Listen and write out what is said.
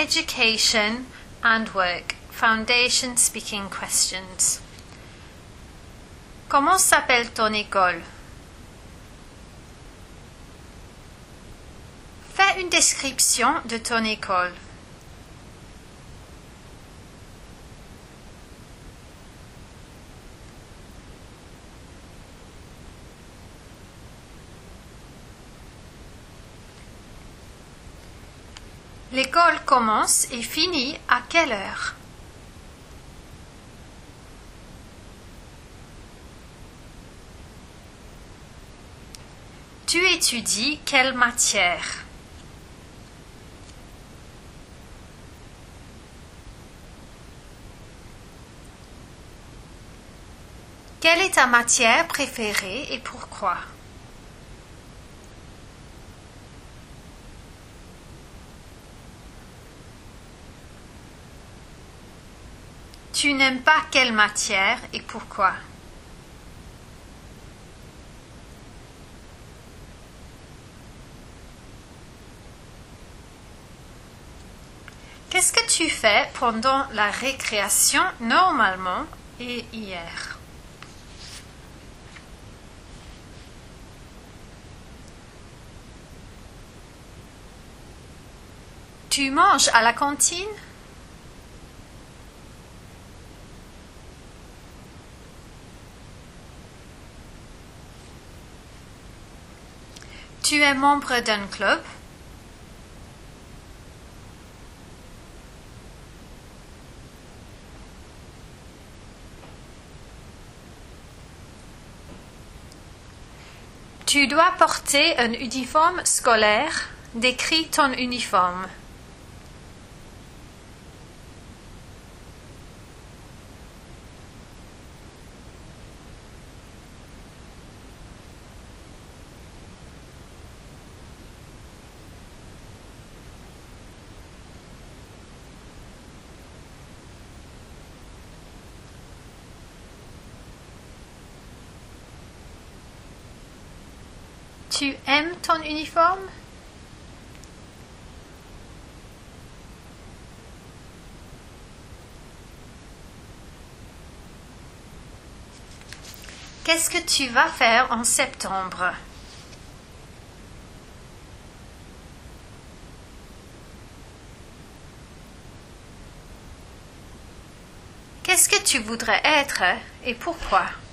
Education and Work, Foundation Speaking Questions. Comment s'appelle ton école? Fais une description de ton école. L'école commence et finit à quelle heure? Tu étudies quelle matière? Quelle est ta matière préférée et pourquoi? Tu n'aimes pas quelle matière et pourquoi? Qu'est-ce que tu fais pendant la récréation normalement et hier? Tu manges à la cantine? Tu es membre d'un club? Tu dois porter un uniforme scolaire. Décris ton uniforme. Tu aimes ton uniforme? Qu'est-ce que tu vas faire en septembre? Qu'est-ce que tu voudrais être et pourquoi?